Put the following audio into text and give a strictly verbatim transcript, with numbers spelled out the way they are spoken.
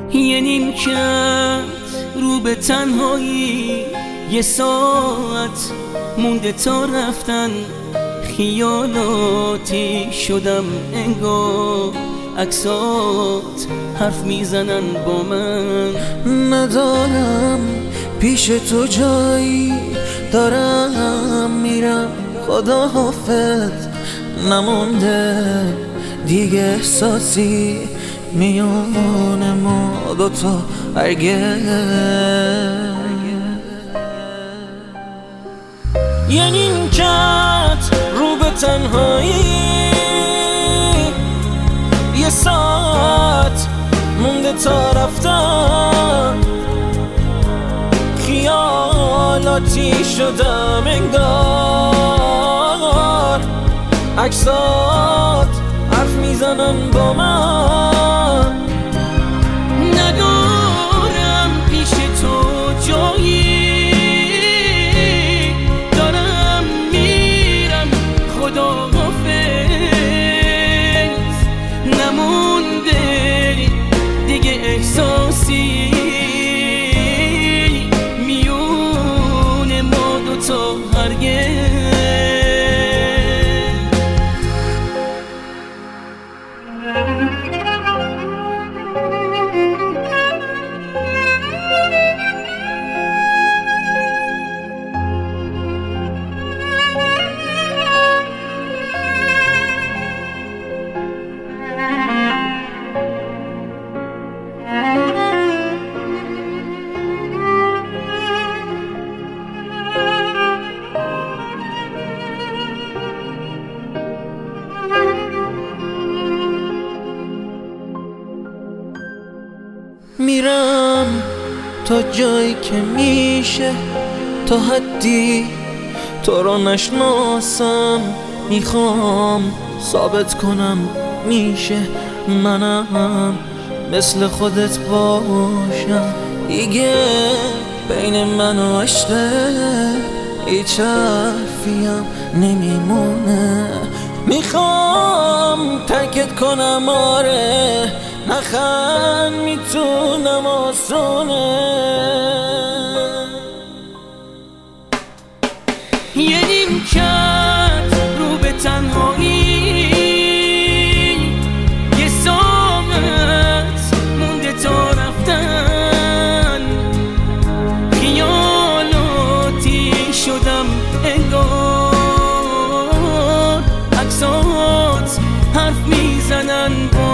یه نیمکت رو به تنهایی، یه ساعت مونده تا رفتن، خیالاتی شدم انگار عکسات حرف میزنن با من. ندارم پیش تو جایی، دارم میرم خدا حافظ، نمونده دیگه احساسی میون ما دوتا هرگز. یه نیمکت رو به تنهایی، یه ساعت مونده تا رفتن، خیالاتی شدم انگار عکسات حرف میزنن با من. ندارم پیش تو جایی، دارم میرم خدا حافظ، نمونده دیگه احساسی میون ما دوتا هرگز. میرم تا جایی که میشه، تا حدی تو رو نشناسم، میخوام ثابت کنم میشه منم مثل خودت باشم. دیگه بین من و عشقه هیچ حرفیم نمیمونه، میخوام ترکت کنم آره، نخن میتونم آسونه. یه نیمکت رو به تنهایی، یه ساعت مونده تا رفتن، خیالاتی شدم انگار عکسات حرف میزنن.